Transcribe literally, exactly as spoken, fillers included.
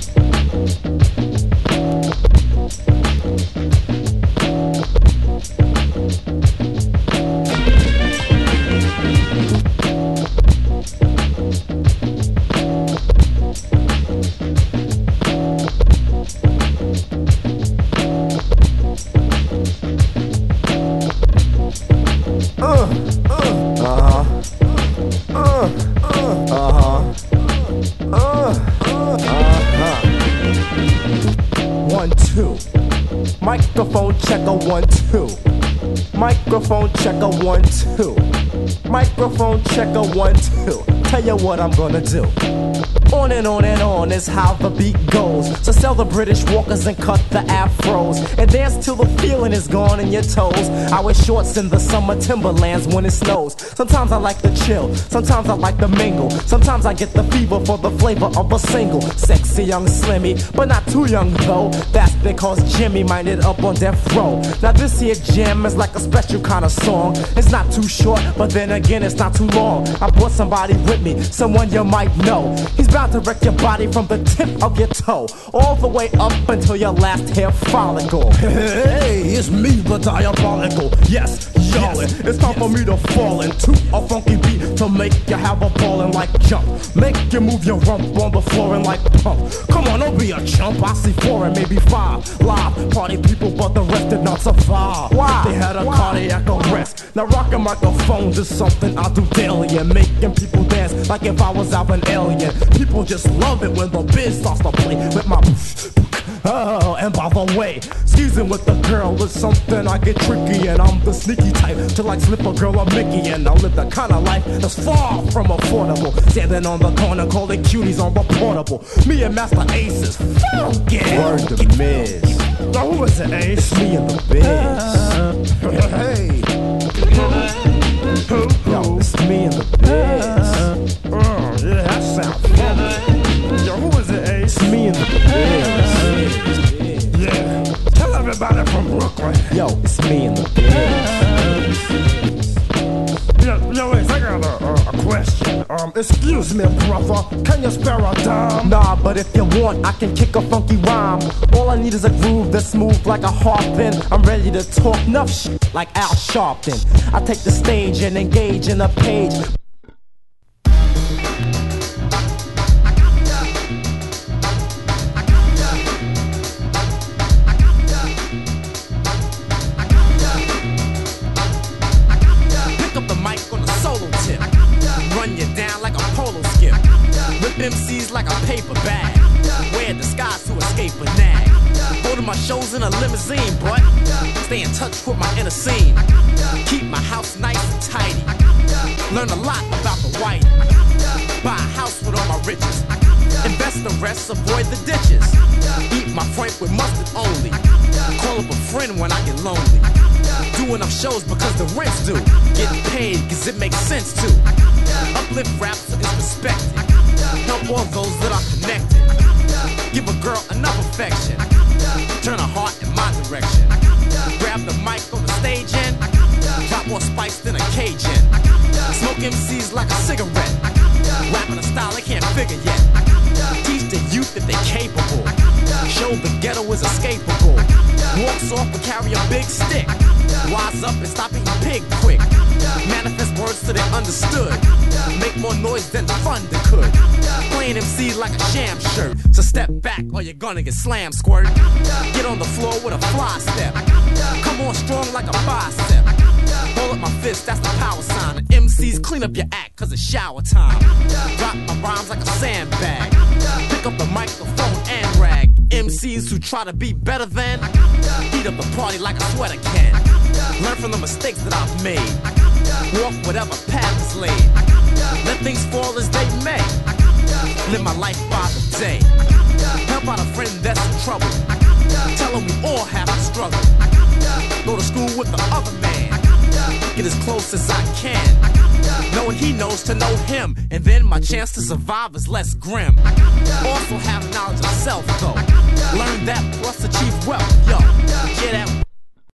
Microphone checker one two. Microphone checker one two. Microphone checker one two. Tell you what I'm gonna do. On and on and on is how the beat goes. So sell the British walkers and cut the afros and dance till the feeling is gone in your toes. I wear shorts in the summer timberlands when it snows. Sometimes I like to chill, sometimes I like to mingle. Sometimes I get the fever for the flavor of a single. Sexy young Slimmy, but not too young though. That's because Jimmy might end up on death row. Now this here jam is like a special kind of song. It's not too short, but then again it's not too long. I brought somebody with me, someone you might know. He's bound to wreck your body from the tip of your toe all the way up until your last hair follicle. Hey, it's me, the diabolical. Yes, y'all, yes, it's time yes. for me to fall into a funky beat to make you have a ballin' like jump. Make you move your rump on the floor and like pump. Come on, don't be a chump. I see four and maybe five live party people, but the rest did not survive. Why? They had a Why? cardiac arrest. Now rocking microphones is something I do daily, and making people dance like if I was out an alien. People just love it when the biz starts to play with my oh, and by the way, skeezing with the girl is something I get tricky, and I'm the sneaky type to like slip a girl a Mickey, and I live the kind of life that's far from affordable. Standing on the corner calling cuties on the portable. Me and Master Ace is funky. Word to Miz. Now who is it, Ace? It's me and the biz. Uh, hey. Yo, it's me and the biz. Oh, yeah, that sounds funky. Yo, who is it, Ace? It's me and the biz. Yeah, tell everybody from Brooklyn. Yo, it's me and the biz. Yo, yo, Ace, I got a, a, a question. Um, excuse me, brother, can you spare a dime? Nah, but if you want, I can kick a funky rhyme. All I need is a groove that's smooth like a harpin. I'm ready to talk enough shit like Al Sharpton. I take the stage and engage in a page. M Cs like a paper bag. Wear disguise to escape a nag. Holding my shows in a limousine, but stay in touch with my inner scene. Keep my house nice and tidy. Learn a lot about the white. Buy a house with all my riches. Invest the rest, avoid the ditches. Eat my frank with mustard only. Call up a friend when I get lonely. Do enough shows because the rent's due. Get paid cause it makes sense too. Uplift rap so it's respected. Help all those that are connected. Give a girl enough affection. Turn her heart in my direction. Grab the mic on the stage and drop more spice than a Cajun. Smoke M Cs like a cigarette. Rapping a style they can't figure yet. Teach the youth that they're capable. Show the ghetto is escapable. Walks off and carry a big stick. Wise up and stop eating pig quick. Manifest words so they're understood. Make more noise than the thunder could. Playing M C like a sham shirt. So step back or you're gonna get slammed, squirt. Get on the floor with a fly step. Come on strong like a bicep. Hold up my fist, that's the power sign. And M Cs clean up your act cause it's shower time. Drop my rhymes like a sandbag. Pick up the microphone and rag. M Cs who try to be better than heat up the party like a sweater can. Learn from the mistakes that I've made. Walk whatever path is laid. Let things fall as they may. Live my life by the day. Help out a friend that's in trouble. Tell him we all have to struggle. Go to school with the other man. Get as close as I can. Knowing he knows to know him. And then my chance to survive is less grim. Also have knowledge of self though. Learn that plus achieve wealth. Yo, yeah that.